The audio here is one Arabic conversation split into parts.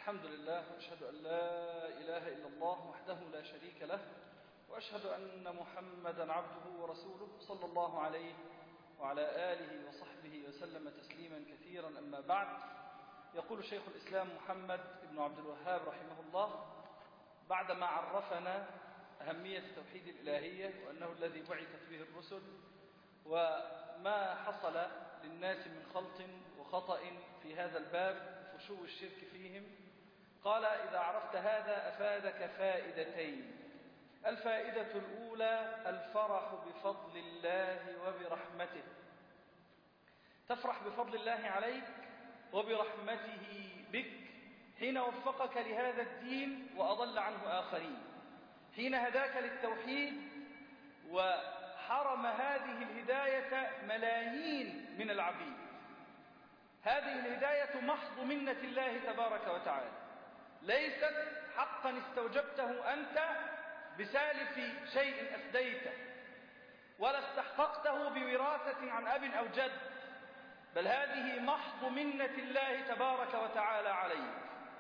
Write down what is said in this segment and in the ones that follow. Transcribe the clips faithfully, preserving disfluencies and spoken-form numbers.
الحمد لله، وأشهد أن لا إله إلا الله وحده لا شريك له، وأشهد أن محمدا عبده ورسوله صلى الله عليه وعلى آله وصحبه وسلم تسليما كثيرا. أما بعد، يقول شيخ الإسلام محمد بن عبد الوهاب رحمه الله بعدما عرفنا أهمية توحيد الإلهية وأنه الذي بعثت به الرسل وما حصل للناس من خلط وخطأ في هذا الباب فشو الشرك فيهم، قال: إذا عرفت هذا أفادك فائدتين. الفائدة الأولى الفرح بفضل الله وبرحمته، تفرح بفضل الله عليك وبرحمته بك حين وفقك لهذا الدين وأضل عنه آخرين، حين هداك للتوحيد وحرم هذه الهداية ملايين من العبيد. هذه الهداية محض منة الله تبارك وتعالى، ليست حقا استوجبته أنت بسالف شيء أفديته، ولا استحققته بوراثة عن أب أو جد، بل هذه محض منة الله تبارك وتعالى عليك.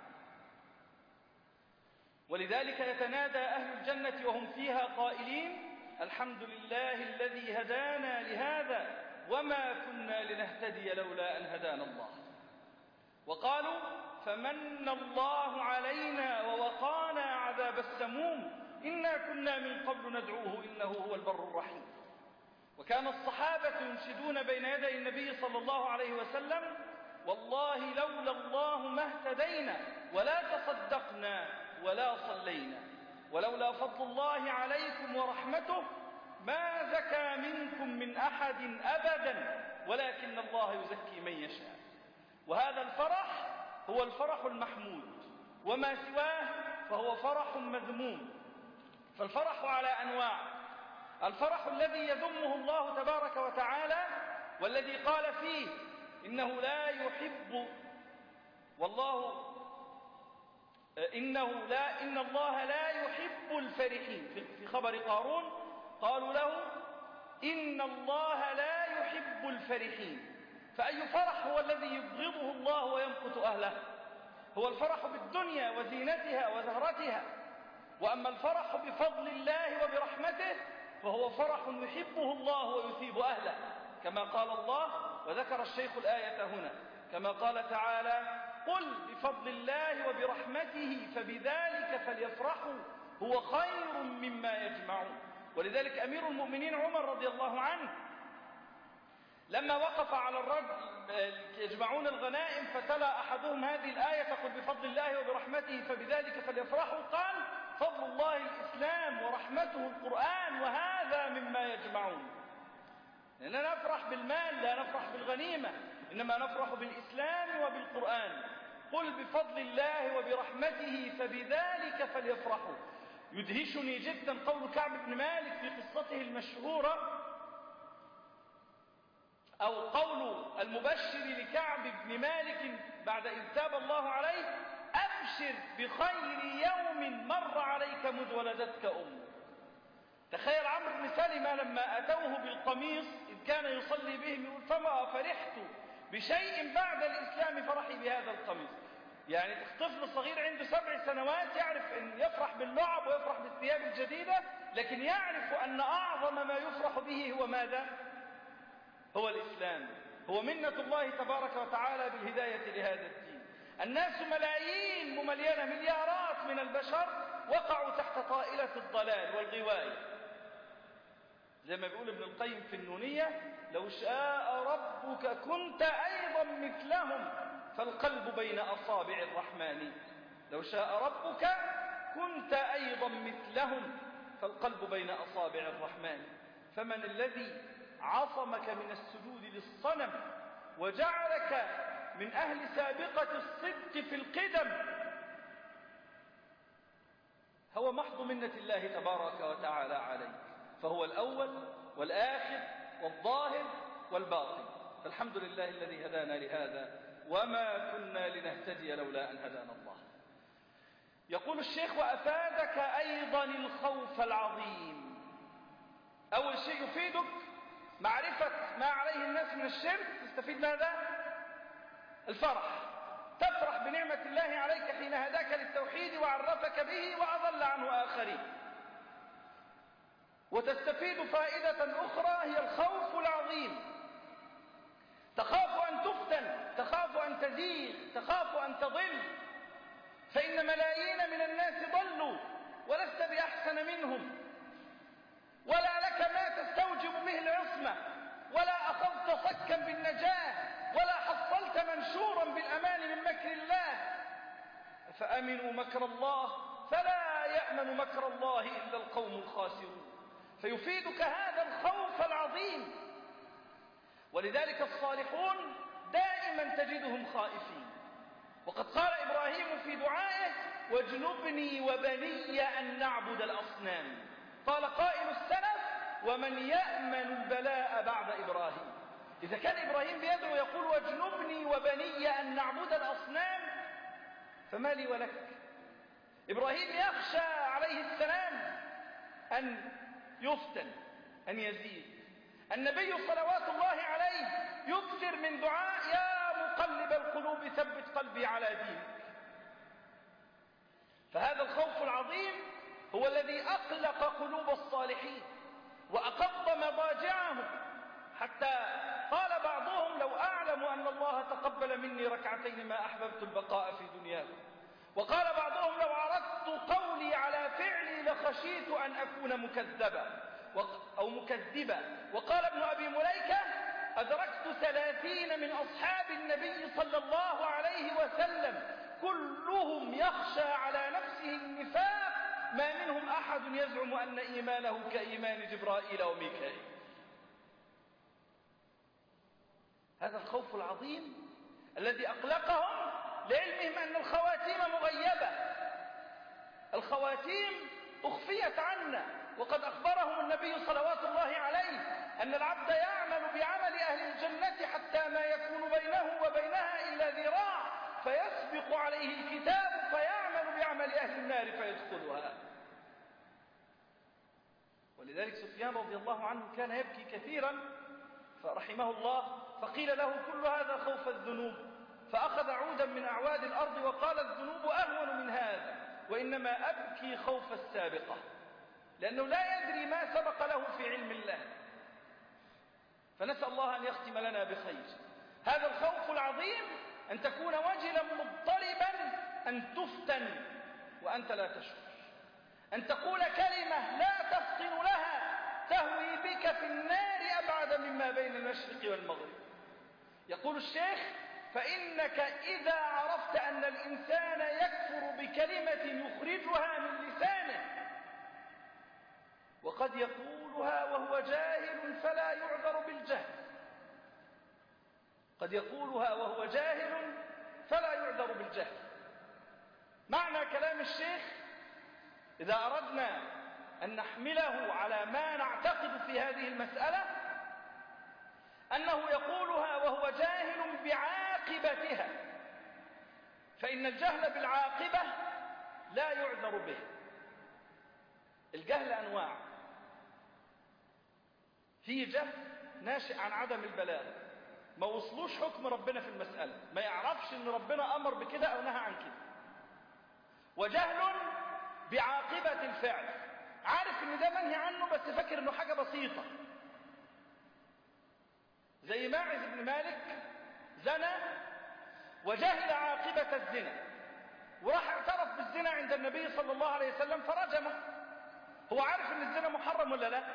ولذلك يتنادى أهل الجنة وهم فيها قائلين: الحمد لله الذي هدانا لهذا وما كنا لنهتدي لولا أن هدانا الله. وقالوا: فمن الله علينا ووقانا عذاب السموم إنا كنا من قبل ندعوه إنه هو البر الرحيم. وكان الصحابة ينشدون بين يدي النبي صلى الله عليه وسلم: والله لولا الله ما اهتدينا ولا تصدقنا ولا صلينا، ولولا فضل الله عليكم ورحمته ما زكى منكم من أحد أبدا ولكن الله يزكي من يشاء. وهذا الفرح هو الفرح المحمود، وما سواه فهو فرح مذموم. فالفرح على أنواع: الفرح الذي يذمه الله تبارك وتعالى والذي قال فيه إنه لا يحب والله إنه لا إن الله لا يحب الفرحين. في خبر قارون قالوا له: إن الله لا يحب الفرحين. فأي فرح هو الذي يبغضه الله ويمقت أهله؟ هو الفرح بالدنيا وزينتها وزهرتها. وأما الفرح بفضل الله وبرحمته فهو فرح يحبه الله ويثيب أهله، كما قال الله، وذكر الشيخ الآية هنا كما قال تعالى: قل بفضل الله وبرحمته فبذلك فليفرحوا هو خير مما يجمعون. ولذلك أمير المؤمنين عمر رضي الله عنه لما وقف على الرجل يجمعون الغنائم فتلا أحدهم هذه الآية: فقل بفضل الله وبرحمته فبذلك فليفرحوا، قال: فضل الله الإسلام ورحمته القرآن وهذا مما يجمعون. لأننا نفرح بالمال لا نفرح بالغنيمة، إنما نفرح بالإسلام وبالقرآن. قل بفضل الله وبرحمته فبذلك فليفرحوا. يدهشني جدا قول كعب بن مالك في قصته المشهورة، أو قول المبشر لكعب بن مالك بعد إذ تاب الله عليه: أبشر بخير يوم مر عليك مذ ولدتك أمك. تخيل عمرو بن سلمة لما أتوه بالقميص إذ كان يصلي بهم يقول: فما فرحت بشيء بعد الإسلام فرحي بهذا القميص. يعني طفل صغير عنده سبع سنوات يعرف أن يفرح باللعب ويفرح بالثياب الجديدة، لكن يعرف أن أعظم ما يفرح به هو ماذا؟ هو الإسلام، هو منة الله تبارك وتعالى بالهداية لهذا الدين. الناس ملايين ممليانة، مليارات من البشر وقعوا تحت طائلة الضلال والغواية. زي ما بيقول ابن القيم في النونية: لو شاء ربك كنت أيضا مثلهم فالقلب بين أصابع الرحمن. لو شاء ربك كنت أيضا مثلهم فالقلب بين أصابع الرحمن. فمن الذي عصمك من السجود للصنم وجعلك من أهل سابقة الصدق في القدم؟ هو محض منة الله تبارك وتعالى عليك، فهو الأول والآخر والظاهر والباطن. فالحمد لله الذي هدانا لهذا وما كنا لنهتدي لولا أن هدانا الله. يقول الشيخ: وأفادك أيضا الخوف العظيم. أول شيء يفيدك معرفة ما عليه الناس من الشرك، تستفيد ماذا؟ الفرح. تفرح بنعمة الله عليك حين هداك للتوحيد وعرفك به وأضل عنه آخرين. وتستفيد فائدة أخرى هي الخوف العظيم. تخاف أن تفتن، تخاف أن تزيغ، تخاف أن تضل، فإن ملايين من الناس ضلوا ولست بأحسن منهم، ولا لك ما تستوجب به العصمة، ولا أخذت صكا بالنجاة، ولا حصلت منشورا بالأمان من مكر الله. فأمنوا مكر الله فلا يأمن مكر الله إلا القوم الخاسرون. فيفيدك هذا الخوف العظيم. ولذلك الصالحون دائما تجدهم خائفين. وقد قال إبراهيم في دعائه: واجنبني وبني أن نعبد الأصنام. قال قائل السلف: ومن يأمن البلاء بعد إبراهيم؟ إذا كان إبراهيم بيدعو يقول واجنبني وبني أن نعبد الأصنام، فما لي ولك؟ إبراهيم يخشى عليه السلام أن يفتن، أن يزيد. النبي صلوات الله عليه يكثر من دعاء: يا مقلب القلوب ثبت قلبي على دينك. فهذا الخوف العظيم هو الذي أقلق قلوب الصالحين وأقض مضاجعهم، حتى قال بعضهم: لو أعلم أن الله تقبل مني ركعتين ما أحببت البقاء في دنياه. وقال بعضهم: لو عرضت قولي على فعلي لخشيت أن أكون مكذبا أو مكذبا. وقال ابن أبي مليكة: أدركت ثلاثين من أصحاب النبي صلى الله عليه وسلم كلهم يخشى على نفسه النفاق، ما منهم أحد يزعم أن إيمانه كإيمان جبرائيل وميكائيل. هذا الخوف العظيم الذي أقلقهم لعلمهم أن الخواتيم مغيبة، الخواتيم أخفيت عنا. وقد أخبرهم النبي صلوات الله عليه أن العبد يعمل بعمل أهل الجنة حتى ما يكون بينه وبينها إلا ذراع، فيسبق عليه الكتاب فيعمل بعمل أهل النار فيدخلها. ولذلك سفيان رضي الله عنه كان يبكي كثيرا فرحمه الله، فقيل له: كل هذا خوف الذنوب؟ فأخذ عودا من أعواد الأرض وقال: الذنوب أهون من هذا، وإنما أبكي خوف السابقة، لأنه لا يدري ما سبق له في علم الله. فنسأل الله أن يختم لنا بخير. هذا الخوف العظيم أن تكون وجلا مضطربا، أن تفتن وأنت لا تشعر، أن تقول كلمة لا تفطن لها تهوي بك في النار أبعد مما بين المشرق والمغرب. يقول الشيخ: فإنك إذا عرفت أن الإنسان يكفر بكلمة يخرجها من لسانه وقد يقولها وهو جاهل فلا يعذر بالجهل، قد يقولها وهو جاهل فلا يعذر بالجهل. معنى كلام الشيخ إذا أردنا أن نحمله على ما نعتقد في هذه المسألة أنه يقولها وهو جاهل بعاقبتها، فإن الجهل بالعاقبة لا يعذر به. الجهل أنواع، في جهل ناشئ عن عدم البلاغ، ما وصلوش حكم ربنا في المسألة، ما يعرفش ان ربنا أمر بكده أو نهى عن كده. وجهل بعاقبة الفعل، عارف ان ده منهي عنه بس فاكر انه حاجة بسيطة، زي ماعز بن مالك زنى وجهل عاقبة الزنا وراح اعترف بالزنا عند النبي صلى الله عليه وسلم فرجمه. هو عارف ان الزنا محرم ولا لا؟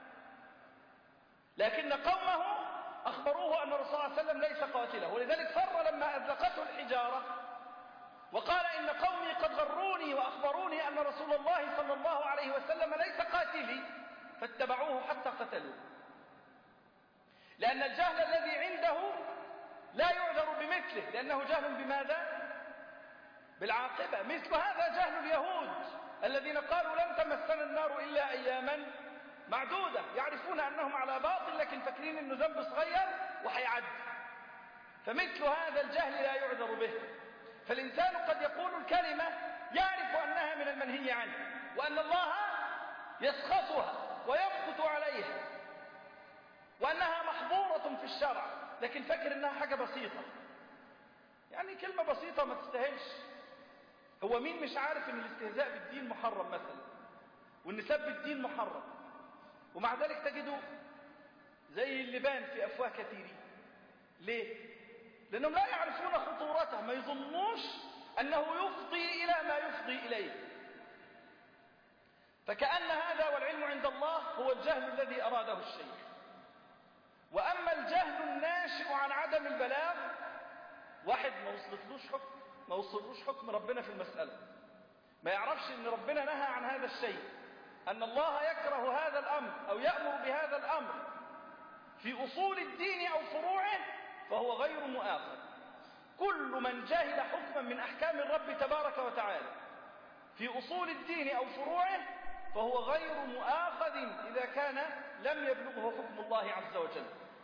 لكن قومه أخبروه أن الرسول صلى الله عليه وسلم ليس قاتله، ولذلك فر لما أذلقته الحجارة وقال: إن قومي قد غروني وأخبروني أن رسول الله صلى الله عليه وسلم ليس قاتلي، فاتبعوه حتى قتلوه. لأن الجهل الذي عنده لا يعذر بمثله، لأنه جهل بماذا؟ بالعاقبة. مثل هذا جهل اليهود الذين قالوا: لن تمسنا النار إلا أياما معدودة، يعرفون أنهم على باطل لكن فاكرين أنه ذنب صغير وحيعد. فمثل هذا الجهل لا يعذر به. فالإنسان قد يقول الكلمة يعرف أنها من المنهي عنه وأن الله يسخطها ويمقت عليها وأنها محظورة في الشرع، لكن فاكر أنها حاجة بسيطة. يعني كلمة بسيطة ما تستاهلش. هو مين مش عارف ان الاستهزاء بالدين محرم مثلا، وان سب الدين محرم، ومع ذلك تجده زي اللبان في أفواه كثيرين. ليه؟ لأنهم لا يعرفون خطورته، ما يظنوش أنه يفضي إلى ما يفضي إليه. فكأن هذا والعلم عند الله هو الجهل الذي أراده الشيخ. وأما الجهل الناشئ عن عدم البلاغ، واحد ما وصلتلوش حكم ما وصلوش حكم ربنا في المسألة، ما يعرفش أن ربنا نهى عن هذا الشيء، أن الله يكره هذا الأمر أو يأمر بهذا الأمر في أصول الدين أو فروعه، فهو غير مؤاخذ. كل من جهل حكما من أحكام الرب تبارك وتعالى في أصول الدين أو فروعه فهو غير مؤاخذ إذا كان لم يبلغه حكم الله عز وجل.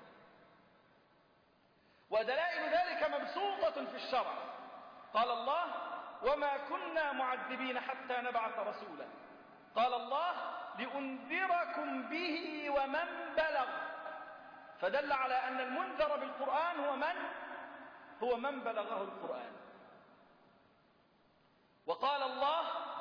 ودلائل ذلك مبسوطة في الشرع. قال الله: وما كنا معذبين حتى نبعث رسولا. قال الله: لأنذركم به ومن بلغ. فدل على أن المنذر بالقرآن هو من؟ هو من بلغه القرآن. وقال الله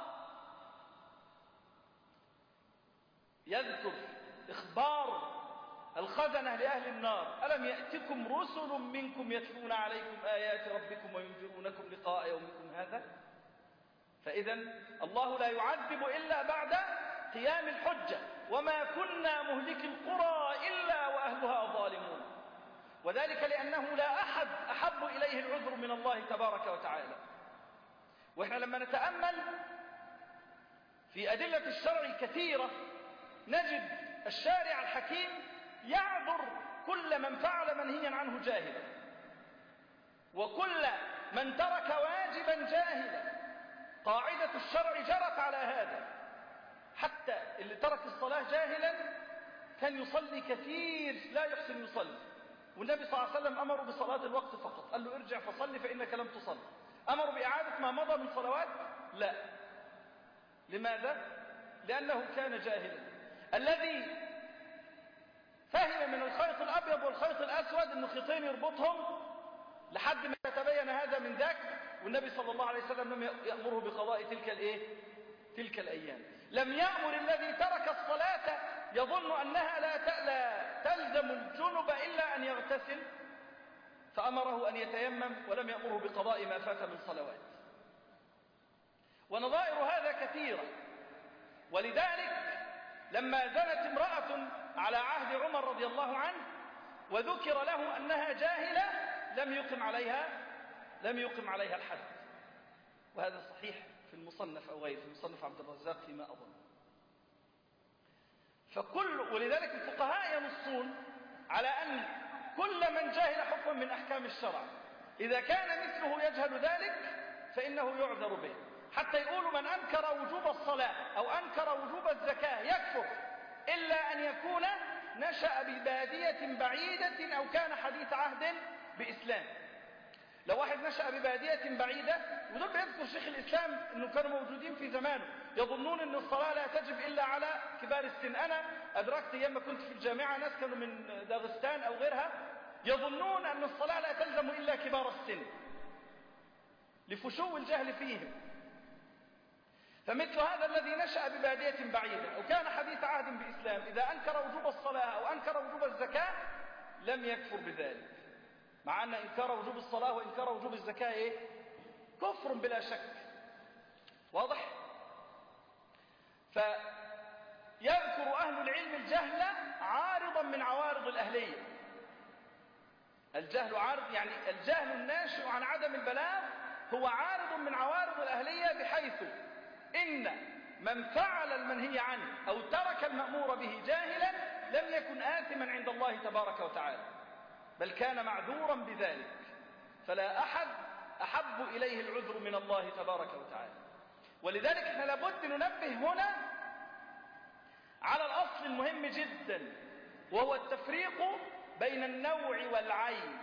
يذكر إخبار الخزنة لأهل النار: ألم يأتكم رسل منكم يتلون عليكم آيات ربكم وينذرونكم لقاء يومكم هذا؟ فإذا الله لا يعذب إلا بعد قيام الحجة. وما كنا مهلك القرى إلا وأهلها ظالمون. وذلك لأنه لا أحد أحب إليه العذر من الله تبارك وتعالى. وإحنا لما نتأمل في أدلة الشرع الكثيرة نجد الشارع الحكيم يعذر كل من فعل منهيا عنه جاهلا، وكل من ترك واجبا جاهلا. قاعدة الشرع جرت على هذا، حتى اللي ترك الصلاة جاهلا كان يصلي كثير لا يحسن يصلي، والنبي صلى الله عليه وسلم أمره بصلاة الوقت فقط، قال له: ارجع فصلي فإنك لم تصلي. أمره بإعادة ما مضى من صلوات؟ لا. لماذا؟ لأنه كان جاهلا. الذي فهم من الخيط الأبيض والخيط الأسود أنه خيطين يربطهم لحد ما يتبين هذا من ذاك، والنبي صلى الله عليه وسلم لم يأمره بقضاء تلك الإيه؟ تلك الأيام. لم يأمر الذي ترك الصلاة يظن أنها لا تلزم الجنب إلا أن يغتسل، فأمره أن يتيمم، ولم يأمره بقضاء ما فات من صلوات. ونظائر هذا كثيرة. ولذلك لما زنت امرأة على عهد عمر رضي الله عنه وذكر له أنها جاهلة لم يقم عليها لم يقم عليها الحد. وهذا صحيح في المصنف أو غيره، في مصنف عبد الرزاق فيما أظن. فكل ولذلك الفقهاء ينصون على أن كل من جاهل حكما من أحكام الشرع إذا كان مثله يجهل ذلك فإنه يعذر به. حتى يقولوا من أنكر وجوب الصلاة أو أنكر وجوب الزكاة يكفر إلا أن يكون نشأ ببادية بعيدة أو كان حديث عهد بإسلام. لو واحد نشأ ببادية بعيدة، ودول بيذكر شيخ الإسلام أنه كانوا موجودين في زمانه يظنون أن الصلاة لا تجب إلا على كبار السن. أنا أدركت أيام ما كنت في الجامعة ناس كانوا من داغستان أو غيرها يظنون أن الصلاة لا تلزم إلا كبار السن لفشو الجهل فيهم. فمثل هذا الذي نشأ ببادية بعيدة أو كان حديث عهد بإسلام إذا أنكر وجوب الصلاة أو أنكر وجوب الزكاة لم يكفر بذلك، مع أن إنكار وجوب الصلاة وإنكار وجوب الزكاة إيه؟ كفر بلا شك. واضح؟ فيذكر أهل العلم الجهل عارضا من عوارض الأهلية. الجهل عارض، يعني الجهل الناشئ عن عدم البلاغ هو عارض من عوارض الأهلية، بحيث إن من فعل المنهي عنه أو ترك المأمور به جاهلا لم يكن آثما عند الله تبارك وتعالى، بل كان معذورا بذلك. فلا أحد أحب إليه العذر من الله تبارك وتعالى. ولذلك احنا لابد ننبه هنا على الأصل المهم جدا، وهو التفريق بين النوع والعين.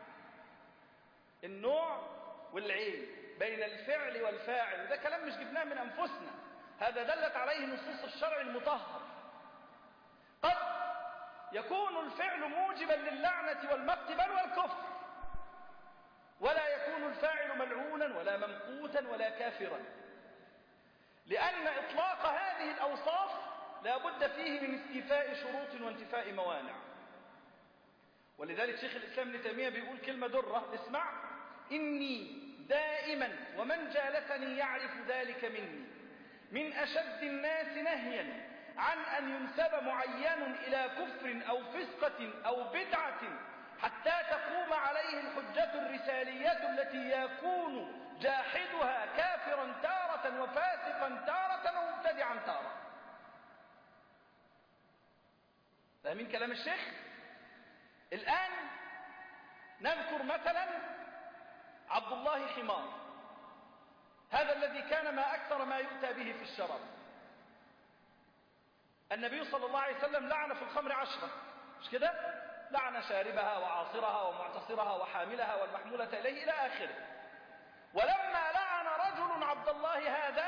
النوع والعين، بين الفعل والفاعل. وده كلام مش جبناه من أنفسنا، هذا دلت عليه نصوص الشرع المطهر. قد يكون الفعل موجبا للعنة والمقت بل والكفر، ولا يكون الفاعل ملعونا ولا ممقوتا ولا كافرا، لأن إطلاق هذه الأوصاف لا بد فيه من استيفاء شروط وانتفاء موانع. ولذلك شيخ الإسلام ابن تيمية بيقول كلمة درة، اسمع: إني دائما ومن جالسني يعرف ذلك مني من أشد الناس نهيا عن أن ينسب معين إلى كفر أو فسقة أو بدعة حتى تقوم عليه الحجة الرسالية التي يكون جاحدها كافرا تارة وفاسقا تارة ومبتدعا تارة. فاهمين كلام الشيخ؟ الآن نذكر مثلا عبد الله حمار، هذا الذي كان ما أكثر ما يؤتى به في الشراب. النبي صلى الله عليه وسلم لعن في الخمر عشرة، مش كده؟ لعن شاربها وعاصرها ومعتصرها وحاملها والمحمولة إليه إلى آخره. ولما لعن رجل عبد الله هذا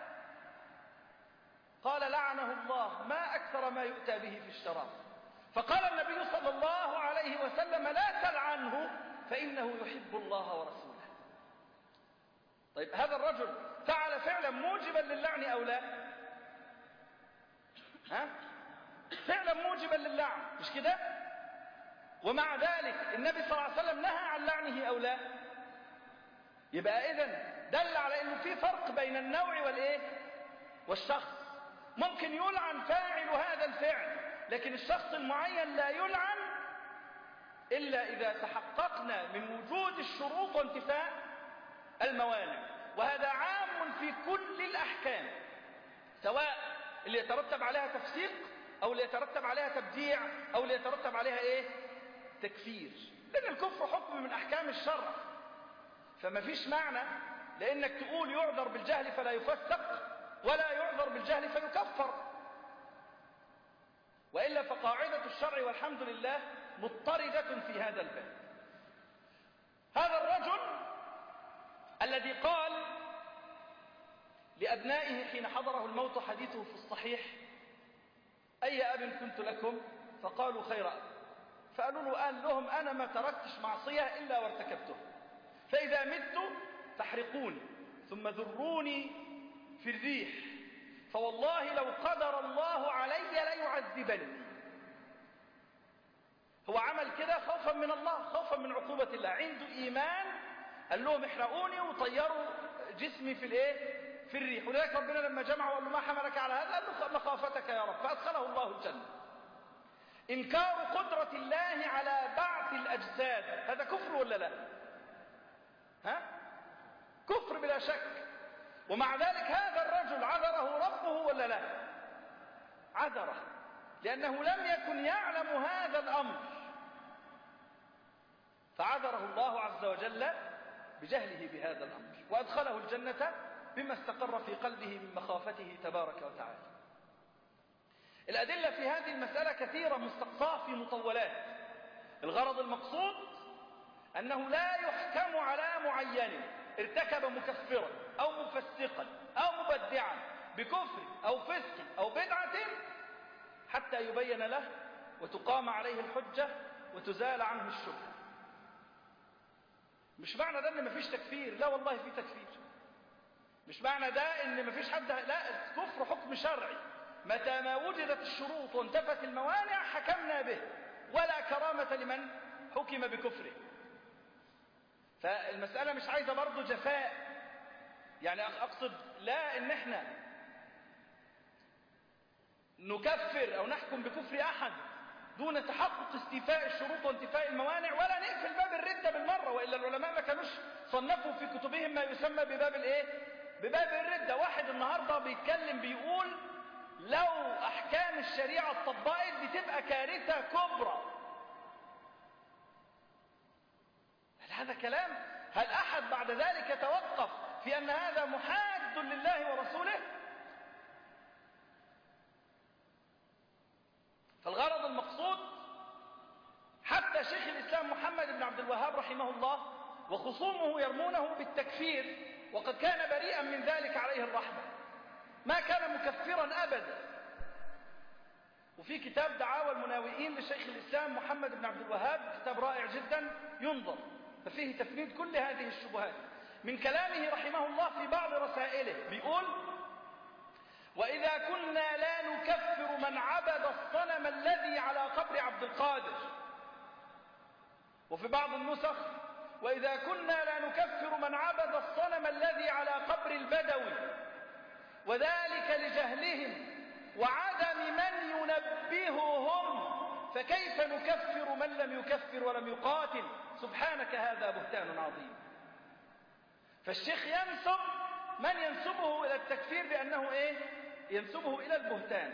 قال لعنه الله ما أكثر ما يؤتى به في الشراب، فقال النبي صلى الله عليه وسلم لا تلعنه فإنه يحب الله ورسوله. طيب هذا الرجل فعل فعلا موجبا للعن أو لا؟ ها؟ فعلا موجبا للعن، مش كده؟ ومع ذلك النبي صلى الله عليه وسلم نهى عن لعنه أو لا؟ يبقى إذن دل على أنه في فرق بين النوع والإيه؟ والشخص. ممكن يلعن فاعل هذا الفعل، لكن الشخص المعين لا يلعن إلا إذا تحققنا من وجود الشروط وانتفاء الموانع. وهذا عام في كل الأحكام، سواء اللي يترتب عليها تفسيق أو اللي يترتب عليها تبديع أو اللي يترتب عليها إيه؟ تكفير. لأن الكفر حكم من أحكام الشرع، فما فيش معنى لأنك تقول يعذر بالجهل فلا يفسق ولا يعذر بالجهل فيكفر، وإلا فقاعدة الشرع والحمد لله مضطردة في هذا الباب. هذا الرجل الذي قال لأبنائه حين حضره الموت حديثه في الصحيح: أي أب كنت لكم؟ فقالوا خير أب. فقالوا له قال لهم أنا ما تركتش معصية إلا وارتكبته، فإذا مت فاحرقوني ثم ذروني في الريح، فوالله لو قدر الله علي ليعذبني. هو عمل كده خوفا من الله، خوفا من عقوبة الله، عنده إيمان. قال لهم احرقوني وطيروا جسمي في الايه؟ في الريح. ولذلك ربنا لما جمعه وقال له ما حملك على هذا؟ قال له مخافتك يا رب، فأدخله الله الجنة. إنكار قدرة الله على بعث الأجساد هذا كفر ولا لا؟ ها؟ كفر بلا شك. ومع ذلك هذا الرجل عذره ربه ولا لا؟ عذره، لأنه لم يكن يعلم هذا الأمر، فعذره الله عز وجل بجهله بهذا الأمر، وأدخله الجنة بما استقر في قلبه من مخافته تبارك وتعالى. الأدلة في هذه المسألة كثيرة مستقصاة في مطولات. الغرض المقصود أنه لا يحكم على معين ارتكب مكفرا أو مفسقا أو مبدعا بكفر أو فسق أو بدعة حتى يبين له وتقام عليه الحجة وتزال عنه الشبهة. مش معنى ده ان مفيش تكفير، لا والله في تكفير. مش معنى ده ان مفيش حد، لا، الكفر حكم شرعي، متى ما وجدت الشروط وانتفت الموانع حكمنا به، ولا كرامة لمن حكم بكفره. فالمسألة مش عايزة برضو جفاء، يعني أقصد لا ان احنا نكفر او نحكم بكفر احد دون تحقق استيفاء الشروط وانتفاء الموانع، ولا نقفل باب الردة بالمرة، وإلا العلماء ما كانوش صنفوا في كتبهم ما يسمى بباب الايه؟ بباب الردة. واحد النهاردة بيتكلم بيقول لو أحكام الشريعة اتطبقت بتبقى كارثة كبرى. هل هذا كلام؟ هل أحد بعد ذلك يتوقف في أن هذا محاد لله ورسوله؟ فالغرض المقصود حتى شيخ الإسلام محمد بن عبد الوهاب رحمه الله وخصومه يرمونه بالتكفير، وقد كان بريئا من ذلك عليه الرحمة، ما كان مكفرا أبدا. وفي كتاب دعاوى المناوئين لشيخ الإسلام محمد بن عبد الوهاب، كتاب رائع جدا ينظر، ففيه تفنيد كل هذه الشبهات. من كلامه رحمه الله في بعض رسائله بيقول: وإذا كنا لا نكفر من عبد الصنم الذي على قبر عبد القادر. وفي بعض النسخ: وإذا كنا لا نكفر من عبد الصنم الذي على قبر البدوي، وذلك لجهلهم وعدم من ينبههم، فكيف نكفر من لم يكفر ولم يقاتل؟ سبحانك هذا بهتان عظيم. فالشيخ ينسب من ينسبه إلى التكفير بأنه إيه؟ ينسبه إلى البهتان.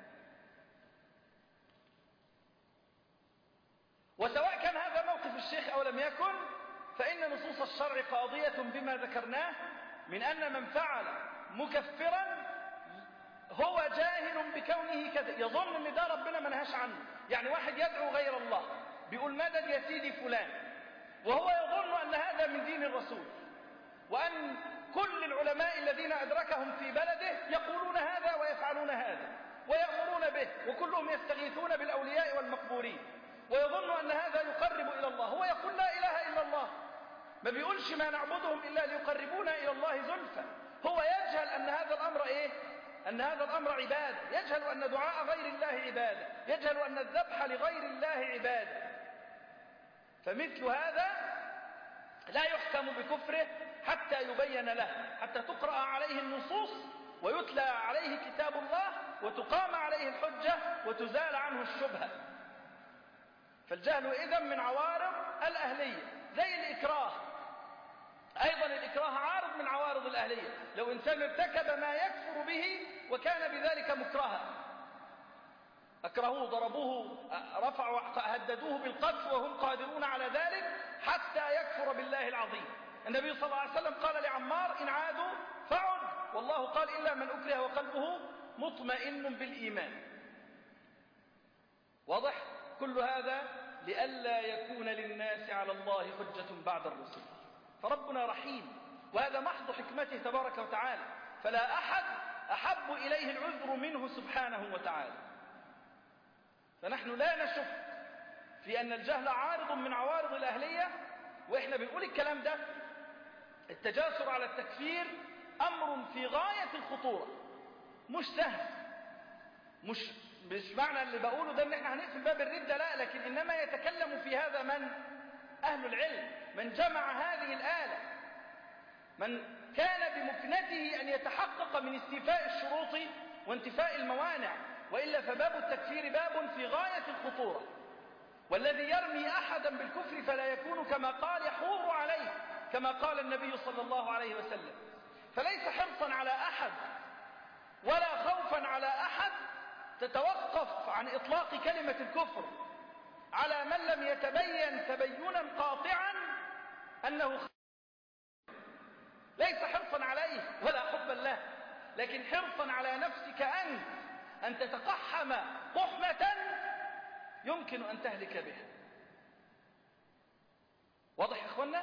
وسواء كان هذا موقف الشيخ أو لم يكن، فإن نصوص الشرع قاضية بما ذكرناه من أن من فعل مكفرا هو جاهل بكونه كذا، يظن ان ده ربنا منهاش عنه. يعني واحد يدعو غير الله بيقول مدد يا سيدي فلان، وهو يظن ان هذا من دين الرسول، وان كل العلماء الذين ادركهم في بلده يقولون هذا ويفعلون هذا ويأمرون به، وكلهم يستغيثون بالاولياء والمقبورين، ويظن ان هذا يقرب الى الله. هو يقول لا اله الا الله، ما بيقولش ما نعبدهم الا ليقربونا الى الله زلفى. هو يجهل ان هذا الامر ايه؟ أن هذا الأمر عبادة، يجهل أن دعاء غير الله عبادة، يجهل أن الذبح لغير الله عبادة. فمثل هذا لا يحكم بكفره حتى يبين له، حتى تقرأ عليه النصوص ويتلى عليه كتاب الله وتقام عليه الحجة وتزال عنه الشبهة. فالجهل إذن من عوارض الأهلية، زي الإكراه. أيضا الإكراه عارض من عوارض الأهلية. لو إنسان ارتكب ما يكفر به وكان بذلك مكرها، أكرهوه، ضربوه، رفعوا، هددوه بالقتل وهم قادرون على ذلك حتى يكفر بالله العظيم. النبي صلى الله عليه وسلم قال لعمار: إن عادوا فعد، والله قال: إلا من أكره وقلبه مطمئن بالإيمان. واضح؟ كل هذا لئلا يكون للناس على الله حجة بعد الرسل. فربنا رحيم، وهذا محض حكمته تبارك وتعالى، فلا أحد أحب إليه العذر منه سبحانه وتعالى. فنحن لا نشك في أن الجهل عارض من عوارض الأهلية، وإحنا بنقول الكلام ده. التجاسر على التكفير أمر في غاية الخطورة، مش سهل. مش مش معنى اللي بقوله ده ان احنا هنقفل باب الردة، لا، لكن إنما يتكلم في هذا من أهل العلم، من جمع هذه الآلة، من كان بمكنته أن يتحقق من استيفاء الشروط وانتفاء الموانع، وإلا فباب التكفير باب في غاية الخطورة. والذي يرمي أحدا بالكفر فلا يكون كما قال يحور عليه، كما قال النبي صلى الله عليه وسلم. فليس حرصا على أحد ولا خوفا على أحد تتوقف عن إطلاق كلمة الكفر على من لم يتبين تبينا قاطعا أنه خ... ليس حرصا عليه ولا حبا له، لكن حرصا على نفسك أنت أن تتقحم قحمة يمكن أن تهلك بها. واضح يا إخوانا؟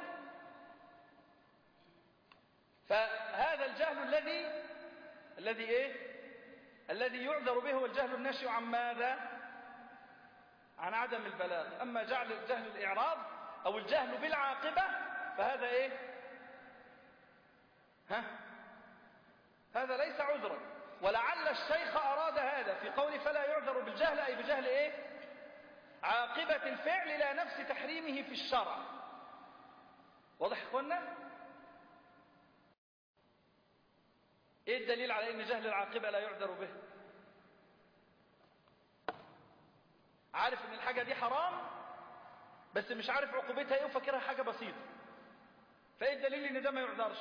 فهذا الجهل الذي الذي إيه؟ الذي يعذر به هو الجهل الناشئ عن ماذا؟ عن عدم البلاغ. أما جعل الجهل الإعراض أو الجهل بالعاقبة فهذا إيه؟ ها؟ هذا ليس عذرا. ولعل الشيخ أراد هذا في قول فلا يعذر بالجهل، أي بجهل إيه؟ عاقبة الفعل لا نفس تحريمه في الشرع. واضح يا إخوانا؟ إيه الدليل على أن جهل العاقبة لا يعذر به؟ عارف ان الحاجة دي حرام بس مش عارف عقوبتها ايه وفاكرها حاجة بسيطة، فايه الدليل ان ده ما يعذرش؟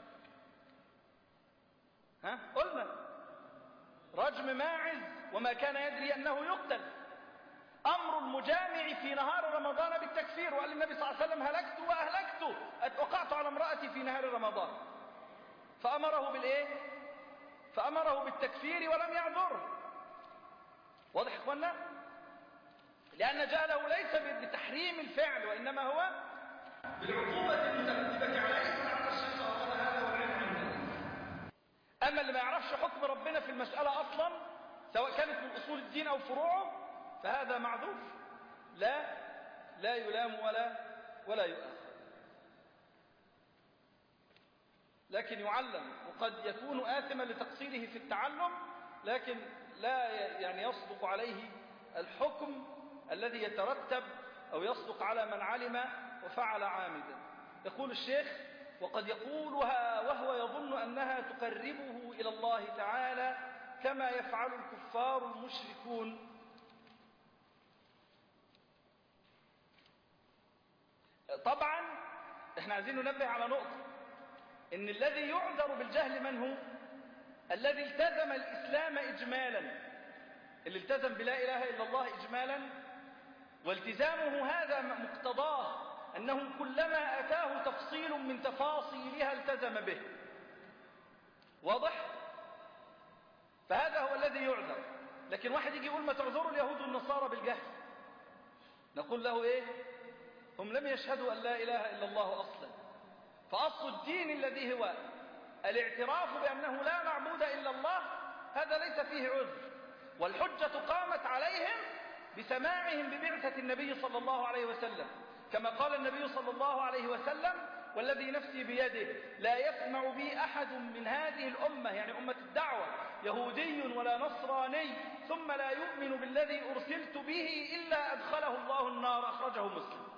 ها؟ قلنا رجم ماعز وما كان يدري انه يقتل، امر المجامع في نهار رمضان بالتكفير، وقال النبي صلى الله عليه وسلم هلكت واهلكت، وقعت على امرأتي في نهار رمضان، فامره بالايه؟ فامره بالتكفير ولم يعذره. واضح يا اخوانا؟ لأن جهله ليس بتحريم الفعل، وإنما هو بالعقوبة المترتبة عليه. فلعل الشيخ أراد هذا والعلم عنده. أما اللي ما يعرفش حكم ربنا في المسألة أصلا، سواء كانت من أصول الدين أو فروعه، فهذا معذور، لا لا يلام ولا ولا يؤاخذ. لكن يعلم، وقد يكون آثما لتقصيره في التعلم، لكن لا يعني يصدق عليه الحكم الذي يترتب أو يصدق على من علم وفعل عامدا. يقول الشيخ: وقد يقولها وهو يظن أنها تقربه إلى الله تعالى كما يفعل الكفار المشركون. طبعا احنا عايزين ننبه على نقطة، ان الذي يعذر بالجهل من هو؟ الذي التزم الإسلام إجمالا، اللي التزم بلا إله إلا الله إجمالا، والتزامه هذا مقتضاه أنه كلما أتاه تفصيل من تفاصيلها التزم به. واضح؟ فهذا هو الذي يعذر. لكن واحد يجي يقول: ما تعذروا اليهود والنصارى بالجهل، نقول له إيه؟ هم لم يشهدوا أن لا إله إلا الله أصلا، فأصل الدين الذي هو الاعتراف بأنه لا معبود إلا الله هذا ليس فيه عذر، والحجة قامت عليهم بسماعهم ببعثة النبي صلى الله عليه وسلم، كما قال النبي صلى الله عليه وسلم: والذي نفسي بيده لا يسمع بي أحد من هذه الأمة، يعني أمة الدعوة، يهودي ولا نصراني ثم لا يؤمن بالذي أرسلت به إلا أدخله الله النار. أخرجه مسلم.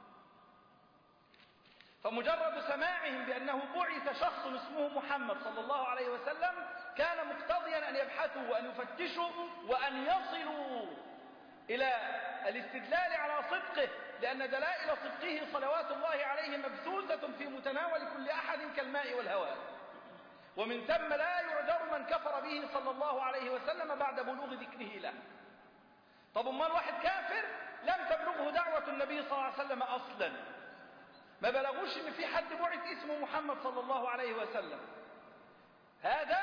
فمجرد سماعهم بأنه بعث شخص اسمه محمد صلى الله عليه وسلم كان مقتضيا أن يبحثوا وأن يفتشوا وأن يصلوا إلى الاستدلال على صدقه، لأن دلائل صدقه صلوات الله عليه مبثوثة في متناول كل أحد كالماء والهواء، ومن ثم لا يعذر من كفر به صلى الله عليه وسلم بعد بلوغ ذكره له. طب امال واحد كافر لم تبلغه دعوة النبي صلى الله عليه وسلم أصلا، ما بلغوش ان في حد بعث اسمه محمد صلى الله عليه وسلم، هذا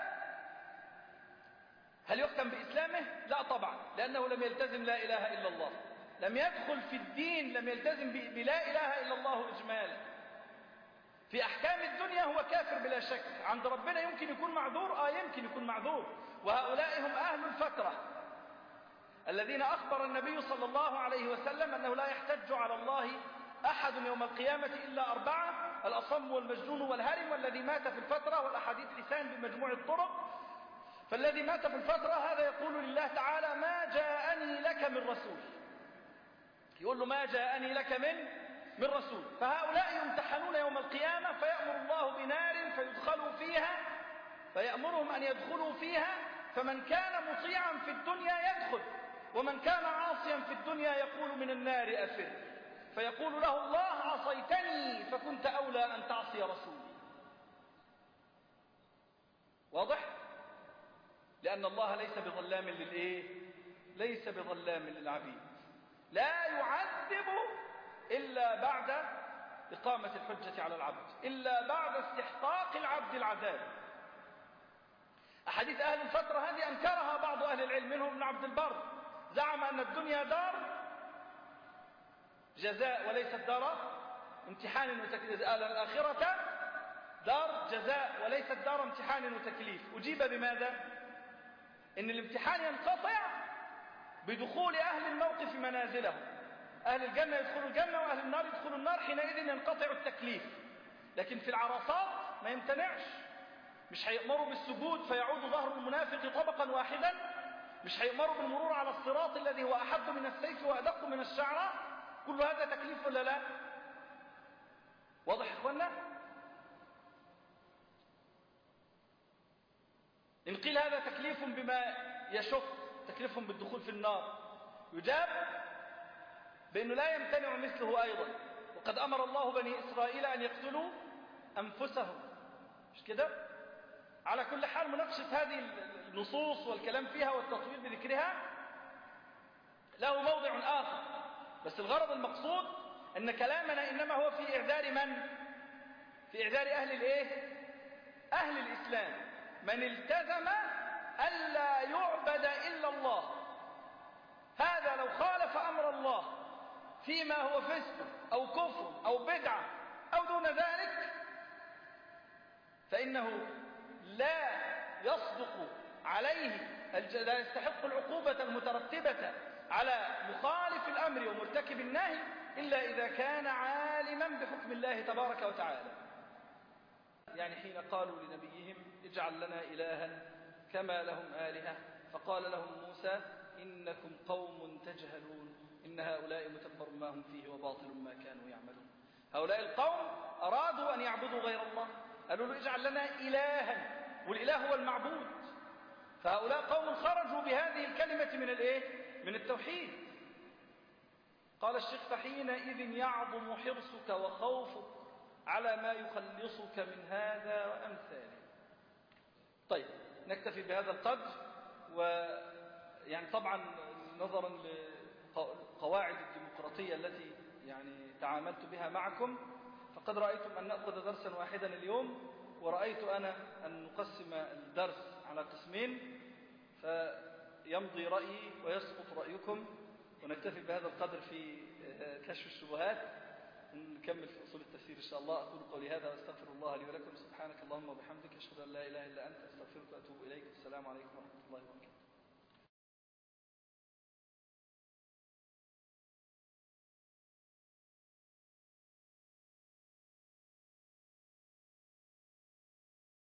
هل يختم بإسلامه؟ لا طبعا، لأنه لم يلتزم لا إله إلا الله، لم يدخل في الدين، لم يلتزم بلا إله إلا الله إجمالا. في أحكام الدنيا هو كافر بلا شك، عند ربنا يمكن يكون معذور، آه يمكن يكون معذور، وهؤلاء هم أهل الفترة الذين أخبر النبي صلى الله عليه وسلم أنه لا يحتج على الله أحد يوم القيامة إلا أربعة: الأصم والمجنون والهرم والذي مات في الفترة، والأحاديث لسان بمجموع الطرق. فالذي مات في الفترة هذا يقول لله تعالى: ما جاءني لك من رسول، يقول له: ما جاءني لك من من رسول. فهؤلاء يمتحنون يوم القيامة، فيأمر الله بنار فيدخلوا فيها، فيأمرهم أن يدخلوا فيها، فمن كان مطيعا في الدنيا يدخل، ومن كان عاصيا في الدنيا يقول: من النار أفر، فيقول له الله: عصيتني فكنت أولى أن تعصي رسولي. واضح؟ لأن الله ليس بظلام للإيه؟ ليس بظلام للعبيد، لا يعذب إلا بعد إقامة الحجة على العبد، إلا بعد استحقاق العبد العذاب. أحاديث أهل الفترة هذه أنكرها بعض أهل العلم، منهم ابن عبد البر، زعم أن الدنيا دار جزاء وليست دار امتحان وتكليف، الآخرة دار جزاء وليست دار امتحان وتكليف. أجيب بماذا؟ إن الامتحان ينقطع بدخول أهل الموقف منازلهم، أهل الجنة يدخلوا الجنة وأهل النار يدخلوا النار، حينئذ ينقطع التكليف. لكن في العرصات ما يمتنعش، مش هيأمروا بالسجود فيعود ظهر المنافق طبقا واحدا، مش هيأمروا بالمرور على الصراط الذي هو أحد من السيف وأدق من الشعرة. كل هذا تكليف ولا لا؟ واضح يا إخوانا؟ إن قيل هذا تكليف بما يشق، تكليفهم بالدخول في النار، يجاب بأنه لا يمتنع مثله أيضا. وقد أمر الله بني إسرائيل أن يقتلوا أنفسهم، مش كده؟ على كل حال مناقشة هذه النصوص والكلام فيها والتطويل بذكرها له موضع آخر، بس الغرض المقصود أن كلامنا إنما هو في إعذار من؟ في إعذار أهل الإيه؟ أهل الإسلام، من التزم ألا يعبد إلا الله، هذا لو خالف أمر الله فيما هو فسق أو كفر أو بدعة أو دون ذلك فإنه لا يصدق عليه، لا يستحق العقوبة المترتبة على مخالف الأمر ومرتكب النهي إلا إذا كان عالما بحكم الله تبارك وتعالى. يعني حين قالوا لنبيهم اجعل لنا إلها كما لهم آلهة، فقال لهم موسى إنكم قوم تجهلون إن هؤلاء متبر ما هم فيه وباطل ما كانوا يعملون. هؤلاء القوم أرادوا أن يعبدوا غير الله، قالوا له اجعل لنا إلها، والإله هو المعبود. فهؤلاء قوم خرجوا بهذه الكلمة من الإيه؟ من التوحيد. قال الشيخ فحينئذ يعظم حرصك وخوفك على ما يخلصك من هذا وأمثاله. طيب نكتفي بهذا القدر. ويعني طبعا نظرا لقواعد الديمقراطية التي يعني تعاملت بها معكم، فقد رأيتم أن نأخذ درسا واحدا اليوم، ورأيت أنا أن نقسم الدرس على قسمين، فيمضي رأيي ويسقط رأيكم، ونكتفي بهذا القدر في كشف الشبهات، نكمل في أصول التفسير إن شاء الله. أقول قولي هذا وأستغفر الله لي ولكم. سبحانك اللهم وبحمدك، أشهد أن لا إله إلا أنت، أستغفرك وأتوب إليك. السلام عليكم ورحمة الله وبركاته.